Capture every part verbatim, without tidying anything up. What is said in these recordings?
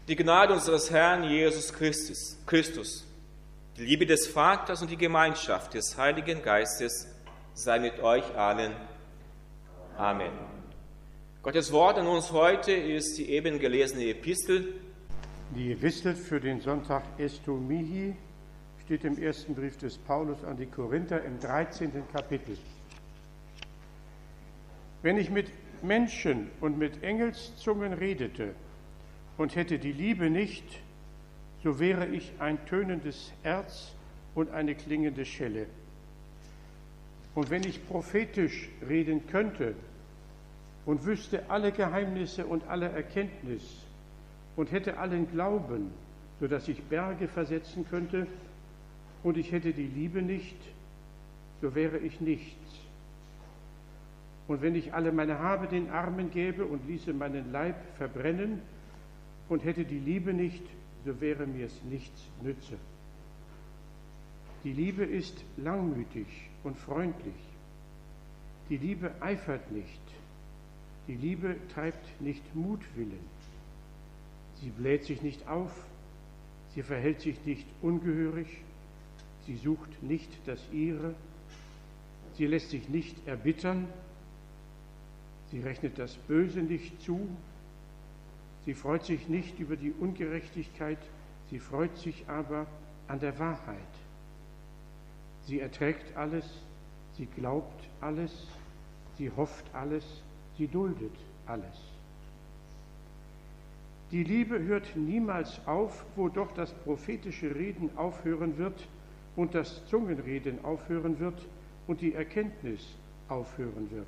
Die Gnade unseres Herrn Jesus Christus, Christus, die Liebe des Vaters und die Gemeinschaft des Heiligen Geistes sei mit euch allen. Amen. Gottes Wort an uns heute ist die eben gelesene Epistel. Die Epistel für den Sonntag Esto Mihi steht im ersten Brief des Paulus an die Korinther im dreizehnten Kapitel. Wenn ich mit Menschen und mit Engelszungen redete und hätte die Liebe nicht, so wäre ich ein tönendes Erz und eine klingende Schelle. Und wenn ich prophetisch reden könnte und wüsste alle Geheimnisse und alle Erkenntnis und hätte allen Glauben, so dass ich Berge versetzen könnte, und ich hätte die Liebe nicht, so wäre ich nichts. Und wenn ich alle meine Habe den Armen gäbe und ließe meinen Leib verbrennen und hätte die Liebe nicht, so wäre mir es nichts nütze. Die Liebe ist langmütig und freundlich. Die Liebe eifert nicht. Die Liebe treibt nicht Mutwillen. Sie bläht sich nicht auf. Sie verhält sich nicht ungehörig. Sie sucht nicht das Ihre. Sie lässt sich nicht erbittern. Sie rechnet das Böse nicht zu. Sie freut sich nicht über die Ungerechtigkeit, sie freut sich aber an der Wahrheit. Sie erträgt alles, sie glaubt alles, sie hofft alles, sie duldet alles. Die Liebe hört niemals auf, wo doch das prophetische Reden aufhören wird und das Zungenreden aufhören wird und die Erkenntnis aufhören wird.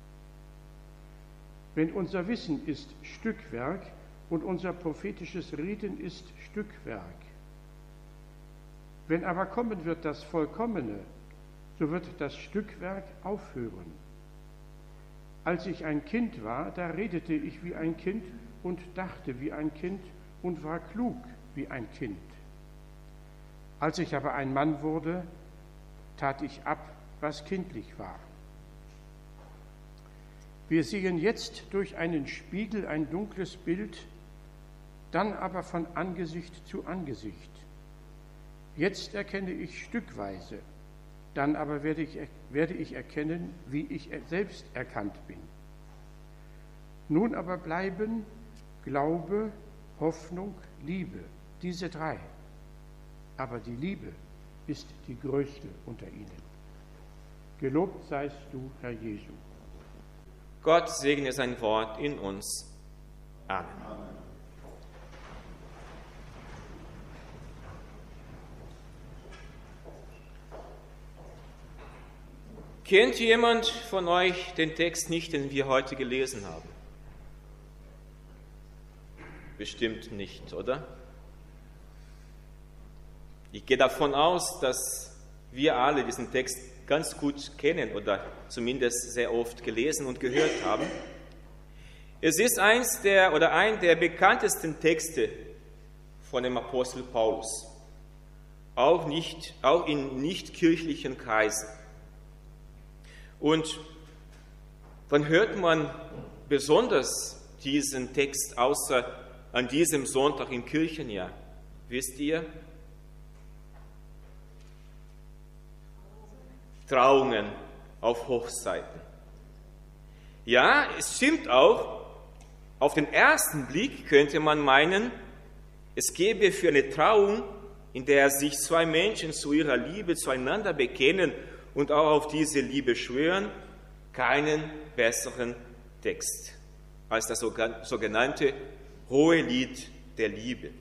Wenn unser Wissen ist Stückwerk und unser prophetisches Reden ist Stückwerk. Wenn aber kommen wird das Vollkommene, so wird das Stückwerk aufhören. Als ich ein Kind war, da redete ich wie ein Kind und dachte wie ein Kind und war klug wie ein Kind. Als ich aber ein Mann wurde, tat ich ab, was kindlich war. Wir sehen jetzt durch einen Spiegel ein dunkles Bild, dann aber von Angesicht zu Angesicht. Jetzt erkenne ich stückweise, dann aber werde ich, werde ich erkennen, wie ich selbst erkannt bin. Nun aber bleiben Glaube, Hoffnung, Liebe, diese drei. Aber die Liebe ist die größte unter ihnen. Gelobt seist du, Herr Jesu. Gott segne sein Wort in uns. Amen. Amen. Kennt jemand von euch den Text nicht, den wir heute gelesen haben? Bestimmt nicht, oder? Ich gehe davon aus, dass wir alle diesen Text ganz gut kennen oder zumindest sehr oft gelesen und gehört haben. Es ist eins der oder ein der bekanntesten Texte von dem Apostel Paulus, auch, nicht, auch in nicht-kirchlichen Kreisen. Und wann hört man besonders diesen Text, außer an diesem Sonntag im Kirchenjahr? Wisst ihr? Trauungen auf Hochzeiten. Ja, es stimmt auch, auf den ersten Blick könnte man meinen, es gäbe für eine Trauung, in der sich zwei Menschen zu ihrer Liebe zueinander bekennen und auch auf diese Liebe schwören, keinen besseren Text als das sogenannte Hohelied der Liebe.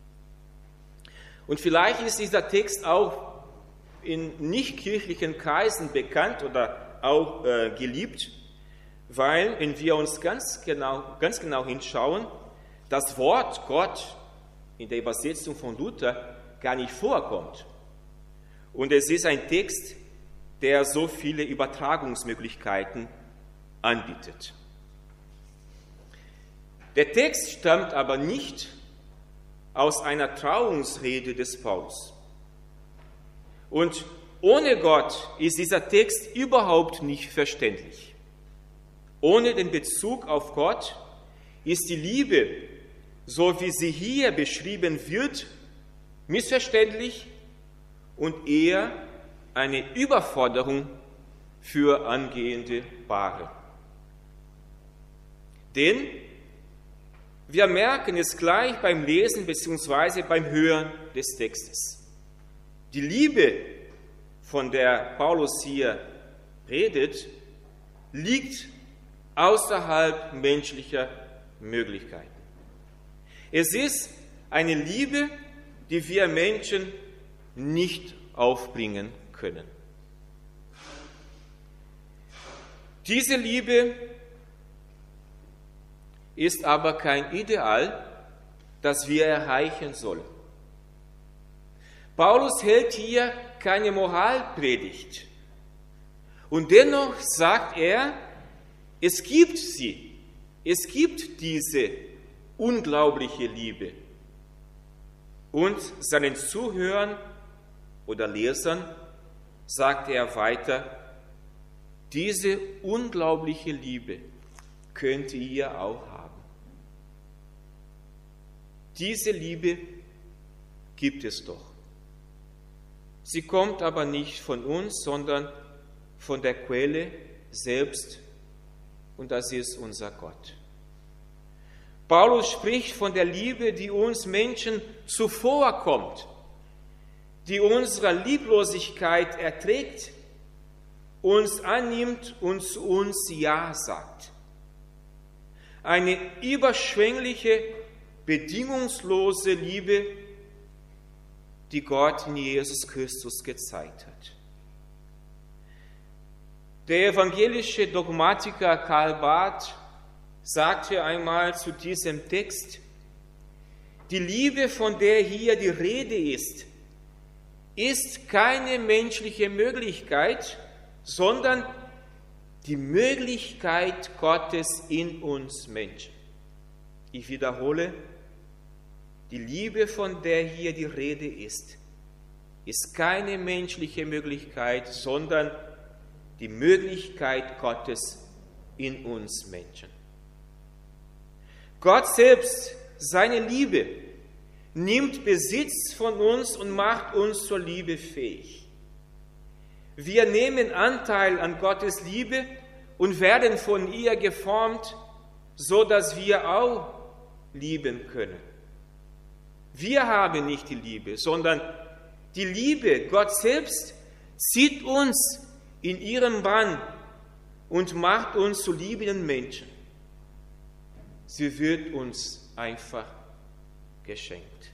Und vielleicht ist dieser Text auch in nichtkirchlichen Kreisen bekannt oder auch äh, geliebt, weil, wenn wir uns ganz genau, ganz genau hinschauen, das Wort Gott in der Übersetzung von Luther gar nicht vorkommt. Und es ist ein Text, der so viele Übertragungsmöglichkeiten anbietet. Der Text stammt aber nicht aus einer Trauungsrede des Paulus. Und ohne Gott ist dieser Text überhaupt nicht verständlich. Ohne den Bezug auf Gott ist die Liebe so wie sie hier beschrieben wird, missverständlich und eher eine Überforderung für angehende Paare. Denn wir merken es gleich beim Lesen bzw. beim Hören des Textes. Die Liebe, von der Paulus hier redet, liegt außerhalb menschlicher Möglichkeiten. Es ist eine Liebe, die wir Menschen nicht aufbringen können. Diese Liebe ist aber kein Ideal, das wir erreichen sollen. Paulus hält hier keine Moralpredigt. Und dennoch sagt er, es gibt sie, es gibt diese unglaubliche Liebe. Und seinen Zuhörern oder Lesern sagt er weiter, diese unglaubliche Liebe könnt ihr auch haben. Diese Liebe gibt es doch. Sie kommt aber nicht von uns, sondern von der Quelle selbst, und das ist unser Gott. Paulus spricht von der Liebe, die uns Menschen zuvorkommt, die unsere Lieblosigkeit erträgt, uns annimmt und zu uns Ja sagt. Eine überschwängliche, bedingungslose Liebe, die Gott in Jesus Christus gezeigt hat. Der evangelische Dogmatiker Karl Barth sagte einmal zu diesem Text, die Liebe, von der hier die Rede ist, ist keine menschliche Möglichkeit, sondern die Möglichkeit Gottes in uns Menschen. Ich wiederhole, die Liebe, von der hier die Rede ist, ist keine menschliche Möglichkeit, sondern die Möglichkeit Gottes in uns Menschen. Gott selbst, seine Liebe, nimmt Besitz von uns und macht uns zur Liebe fähig. Wir nehmen Anteil an Gottes Liebe und werden von ihr geformt, so dass wir auch lieben können. Wir haben nicht die Liebe, sondern die Liebe, Gott selbst, zieht uns in ihren Bann und macht uns zu liebenden Menschen. Sie wird uns einfach geschenkt.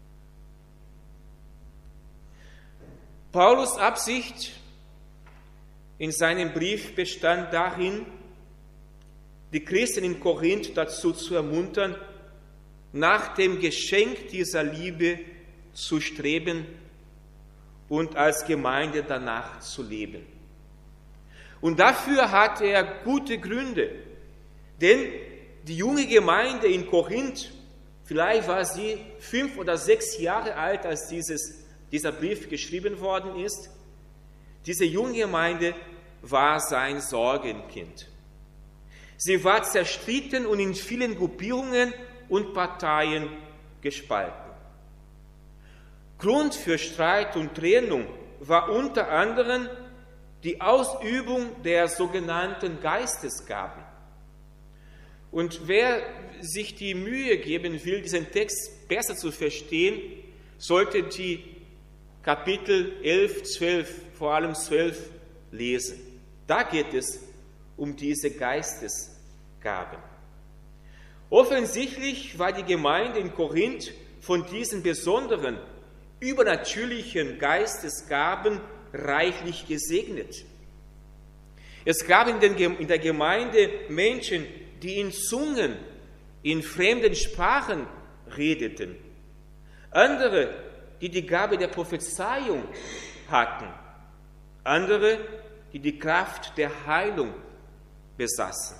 Paulus' Absicht in seinem Brief bestand darin, die Christen in Korinth dazu zu ermuntern, nach dem Geschenk dieser Liebe zu streben und als Gemeinde danach zu leben. Und dafür hatte er gute Gründe, denn die junge Gemeinde in Korinth, vielleicht war sie fünf oder sechs Jahre alt, als dieses, dieser Brief geschrieben worden ist, diese junge Gemeinde war sein Sorgenkind. Sie war zerstritten und in vielen Gruppierungen und Parteien gespalten. Grund für Streit und Trennung war unter anderem die Ausübung der sogenannten Geistesgaben. Und wer sich die Mühe geben will, diesen Text besser zu verstehen, sollte die Kapitel elf, zwölf, vor allem zwölf lesen. Da geht es um diese Geistesgaben. Offensichtlich war die Gemeinde in Korinth von diesen besonderen, übernatürlichen Geistesgaben reichlich gesegnet. Es gab in, den, in der Gemeinde Menschen, die in Zungen, in fremden Sprachen redeten. Andere, die die Gabe der Prophezeiung hatten. Andere, die die Kraft der Heilung besaßen.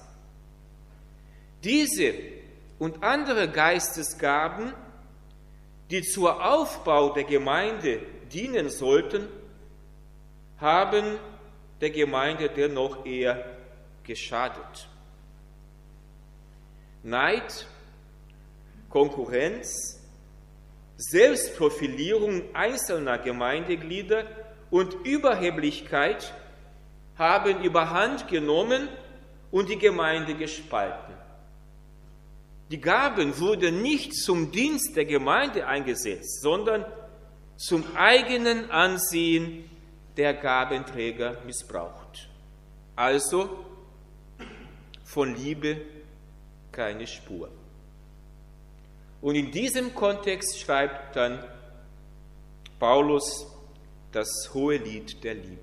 Diese und andere Geistesgaben, die zum Aufbau der Gemeinde dienen sollten, haben der Gemeinde dennoch eher geschadet. Neid, Konkurrenz, Selbstprofilierung einzelner Gemeindeglieder und Überheblichkeit haben überhand genommen und die Gemeinde gespalten. Die Gaben wurden nicht zum Dienst der Gemeinde eingesetzt, sondern zum eigenen Ansehen der Gabenträger missbraucht. Also von Liebe keine Spur. Und in diesem Kontext schreibt dann Paulus das hohe Lied der Liebe.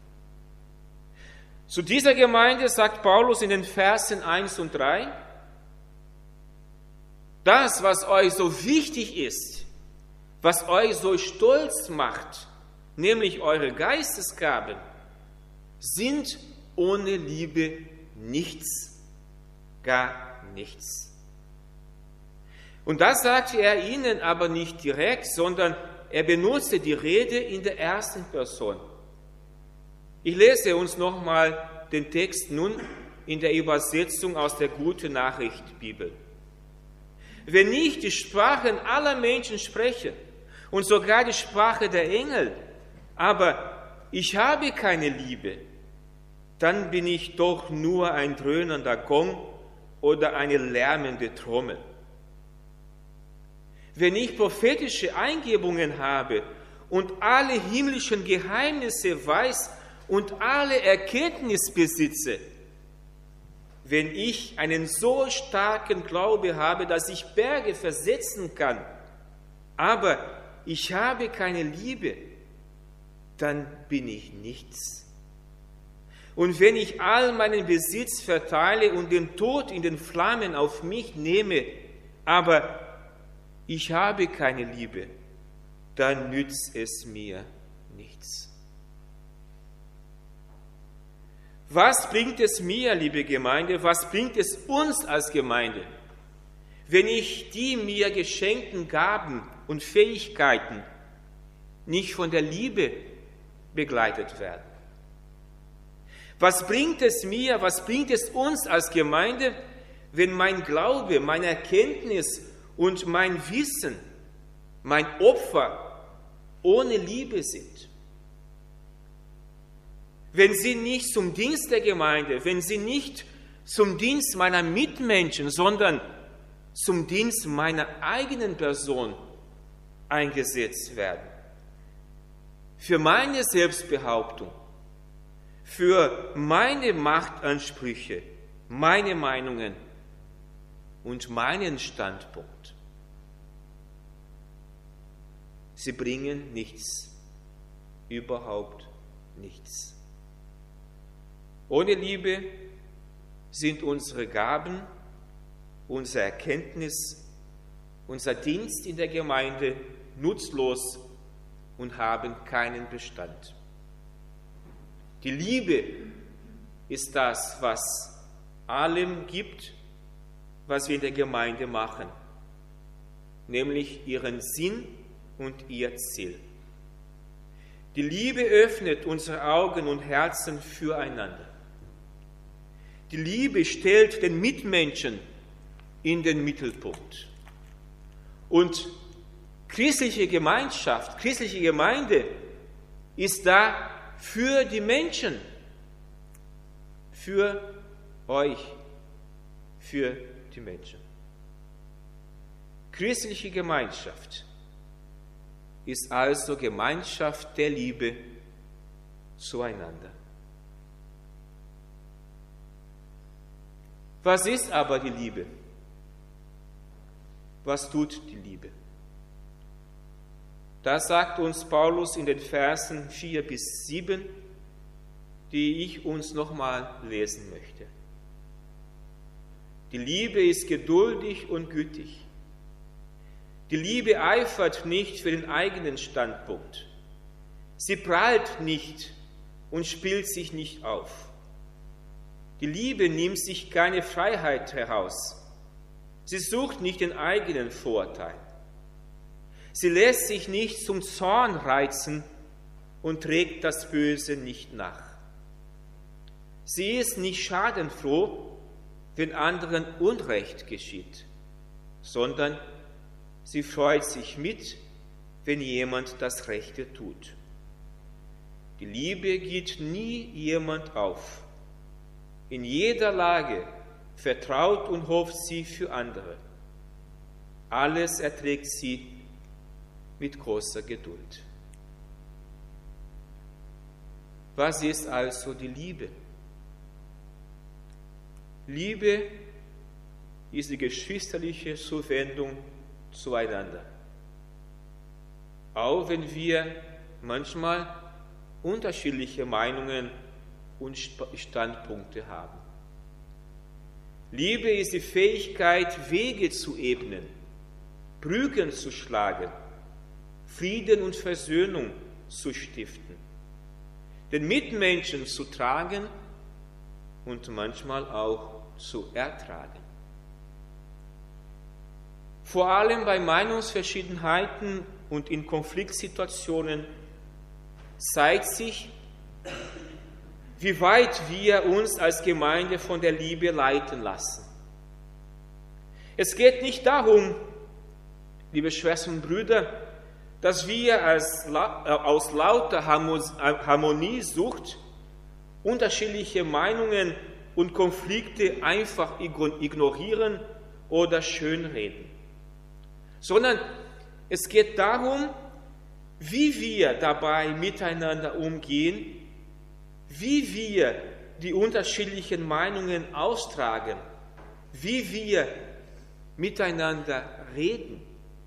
Zu dieser Gemeinde sagt Paulus in den Versen eins und drei, das, was euch so wichtig ist, was euch so stolz macht, nämlich eure Geistesgaben, sind ohne Liebe nichts, gar nichts. Und das sagte er ihnen aber nicht direkt, sondern er benutzte die Rede in der ersten Person. Ich lese uns nochmal den Text nun in der Übersetzung aus der Gute Nachricht Bibel. Wenn ich die Sprachen aller Menschen spreche und sogar die Sprache der Engel, aber ich habe keine Liebe, dann bin ich doch nur ein dröhnender Gong oder eine lärmende Trommel. Wenn ich prophetische Eingebungen habe und alle himmlischen Geheimnisse weiß und alle Erkenntnis besitze, wenn ich einen so starken Glaube habe, dass ich Berge versetzen kann, aber ich habe keine Liebe, dann bin ich nichts. Und wenn ich all meinen Besitz verteile und den Tod in den Flammen auf mich nehme, aber ich habe keine Liebe, dann nützt es mir nichts. Was bringt es mir, liebe Gemeinde, was bringt es uns als Gemeinde, wenn ich die mir geschenkten Gaben und Fähigkeiten nicht von der Liebe begleitet werden? Was bringt es mir, was bringt es uns als Gemeinde, wenn mein Glaube, meine Erkenntnis und mein Wissen, mein Opfer ohne Liebe sind? Wenn sie nicht zum Dienst der Gemeinde, wenn sie nicht zum Dienst meiner Mitmenschen, sondern zum Dienst meiner eigenen Person eingesetzt werden. Für meine Selbstbehauptung, für meine Machtansprüche, meine Meinungen und meinen Standpunkt. Sie bringen nichts, überhaupt nichts. Ohne Liebe sind unsere Gaben, unsere Erkenntnis, unser Dienst in der Gemeinde nutzlos und haben keinen Bestand. Die Liebe ist das, was allem gibt, was wir in der Gemeinde machen, nämlich ihren Sinn und ihr Ziel. Die Liebe öffnet unsere Augen und Herzen füreinander. Die Liebe stellt den Mitmenschen in den Mittelpunkt. Und christliche Gemeinschaft, christliche Gemeinde ist da für die Menschen, für euch, für die Menschen. Christliche Gemeinschaft ist also Gemeinschaft der Liebe zueinander. Was ist aber die Liebe? Was tut die Liebe? Das sagt uns Paulus in den Versen vier bis sieben, die ich uns nochmal lesen möchte. Die Liebe ist geduldig und gütig. Die Liebe eifert nicht für den eigenen Standpunkt. Sie prahlt nicht und spielt sich nicht auf. Die Liebe nimmt sich keine Freiheit heraus. Sie sucht nicht den eigenen Vorteil. Sie lässt sich nicht zum Zorn reizen und trägt das Böse nicht nach. Sie ist nicht schadenfroh, wenn anderen Unrecht geschieht, sondern Sie freut sich mit, wenn jemand das Rechte tut. Die Liebe gibt nie jemand auf. In jeder Lage vertraut und hofft sie für andere. Alles erträgt sie mit großer Geduld. Was ist also die Liebe? Liebe ist die geschwisterliche Zuwendung zueinander. Auch wenn wir manchmal unterschiedliche Meinungen und Standpunkte haben. Liebe ist die Fähigkeit, Wege zu ebnen, Brücken zu schlagen, Frieden und Versöhnung zu stiften, den Mitmenschen zu tragen und manchmal auch zu ertragen. Vor allem bei Meinungsverschiedenheiten und in Konfliktsituationen zeigt sich, wie weit wir uns als Gemeinde von der Liebe leiten lassen. Es geht nicht darum, liebe Schwestern und Brüder, dass wir als, aus lauter Harmoniesucht unterschiedliche Meinungen und Konflikte einfach ignorieren oder schönreden, sondern es geht darum, wie wir dabei miteinander umgehen, wie wir die unterschiedlichen Meinungen austragen, wie wir miteinander reden.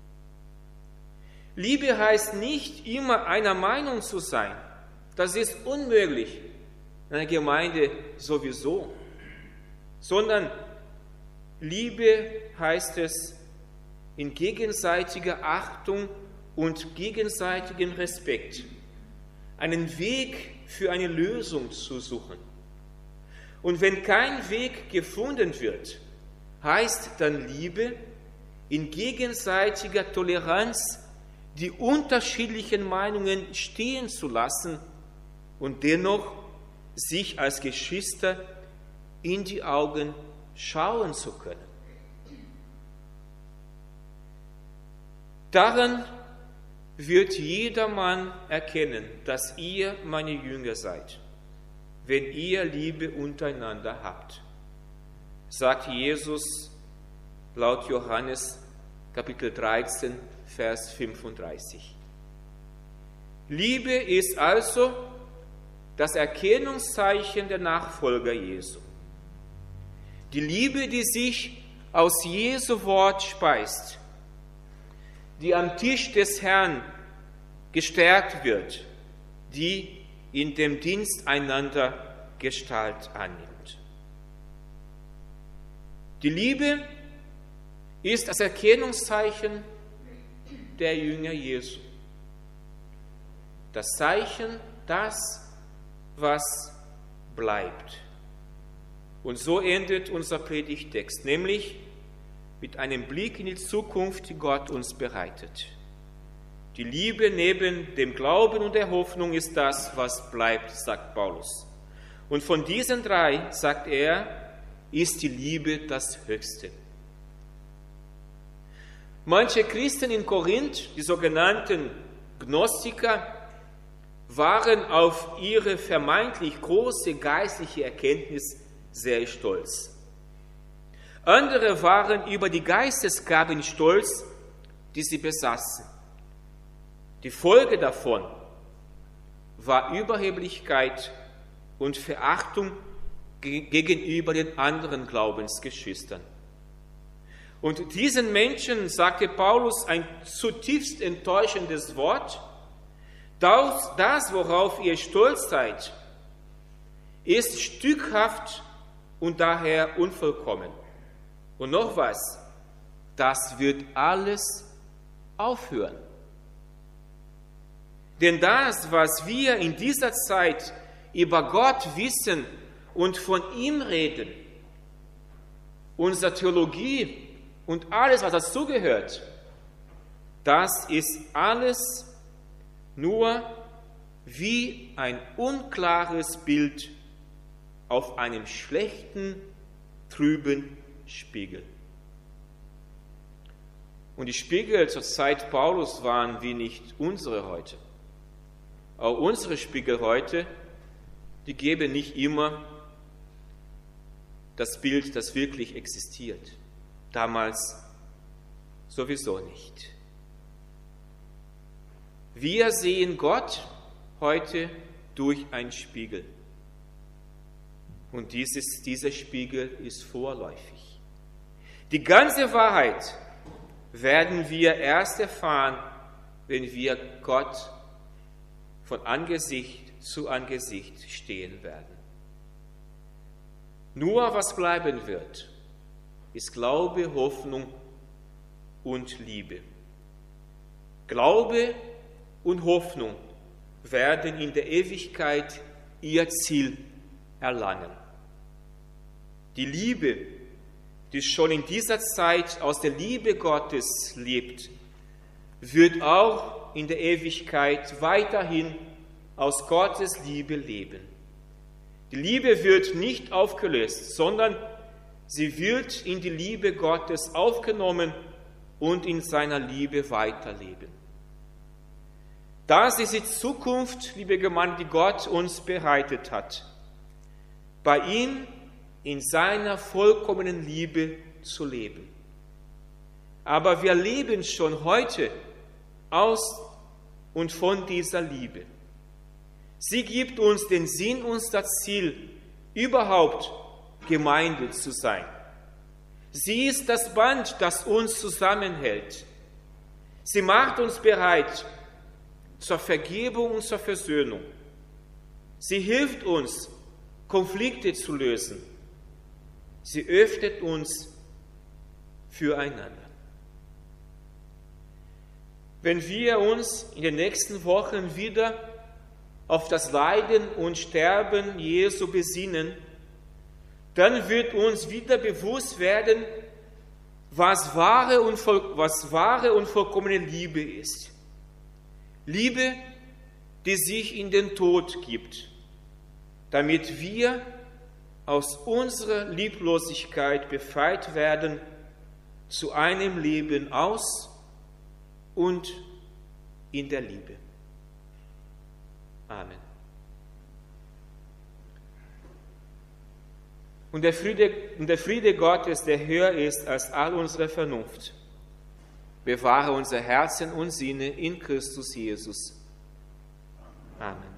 Liebe heißt nicht immer einer Meinung zu sein. Das ist unmöglich in einer Gemeinde sowieso. Sondern Liebe heißt es in gegenseitiger Achtung und gegenseitigem Respekt, einen Weg für eine Lösung zu suchen. Und wenn kein Weg gefunden wird, heißt dann Liebe in gegenseitiger Toleranz die unterschiedlichen Meinungen stehen zu lassen und dennoch sich als Geschwister in die Augen schauen zu können. Daran wird jedermann erkennen, dass ihr meine Jünger seid, wenn ihr Liebe untereinander habt, sagt Jesus laut Johannes Kapitel dreizehn, Vers fünfunddreißig. Liebe ist also das Erkennungszeichen der Nachfolger Jesu. Die Liebe, die sich aus Jesu Wort speist, die am Tisch des Herrn gestärkt wird, die in dem Dienst einander Gestalt annimmt. Die Liebe ist das Erkennungszeichen der Jünger Jesu. Das Zeichen, das, was bleibt. Und so endet unser Predigtext, nämlich mit einem Blick in die Zukunft, die Gott uns bereitet. Die Liebe neben dem Glauben und der Hoffnung ist das, was bleibt, sagt Paulus. Und von diesen drei, sagt er, ist die Liebe das Höchste. Manche Christen in Korinth, die sogenannten Gnostiker, waren auf ihre vermeintlich große geistliche Erkenntnis sehr stolz. Andere waren über die Geistesgaben stolz, die sie besaßen. Die Folge davon war Überheblichkeit und Verachtung gegenüber den anderen Glaubensgeschwistern. Und diesen Menschen sagte Paulus ein zutiefst enttäuschendes Wort: Das, das, worauf ihr stolz seid, ist stückhaft und daher unvollkommen. Und noch was, das wird alles aufhören. Denn das, was wir in dieser Zeit über Gott wissen und von ihm reden, unsere Theologie und alles, was dazugehört, das ist alles nur wie ein unklares Bild auf einem schlechten, trüben Spiegel. Und die Spiegel zur Zeit Paulus waren wie nicht unsere heute. Auch unsere Spiegel heute, die geben nicht immer das Bild, das wirklich existiert. Damals sowieso nicht. Wir sehen Gott heute durch einen Spiegel. Und dieses, dieser Spiegel ist vorläufig. Die ganze Wahrheit werden wir erst erfahren, wenn wir Gott von Angesicht zu Angesicht stehen werden. Nur was bleiben wird, ist Glaube, Hoffnung und Liebe. Glaube und Hoffnung werden in der Ewigkeit ihr Ziel erlangen. Die Liebe, die schon in dieser Zeit aus der Liebe Gottes lebt, wird auch in der Ewigkeit weiterhin aus Gottes Liebe leben. Die Liebe wird nicht aufgelöst, sondern sie wird in die Liebe Gottes aufgenommen und in seiner Liebe weiterleben. Das ist die Zukunft, liebe Gemeinde, die Gott uns bereitet hat. Bei ihm in seiner vollkommenen Liebe zu leben. Aber wir leben schon heute aus und von dieser Liebe. Sie gibt uns den Sinn und das Ziel, überhaupt Gemeinde zu sein. Sie ist das Band, das uns zusammenhält. Sie macht uns bereit zur Vergebung und zur Versöhnung. Sie hilft uns, Konflikte zu lösen. Sie öffnet uns füreinander. Wenn wir uns in den nächsten Wochen wieder auf das Leiden und Sterben Jesu besinnen, dann wird uns wieder bewusst werden, was wahre und, voll, was wahre und vollkommene Liebe ist. Liebe, die sich in den Tod gibt, damit wir aus unserer Lieblosigkeit befreit werden zu einem Leben aus und in der Liebe. Amen. Und der Friede, und der Friede Gottes, der höher ist als all unsere Vernunft, bewahre unser Herzen und Sinne in Christus Jesus. Amen.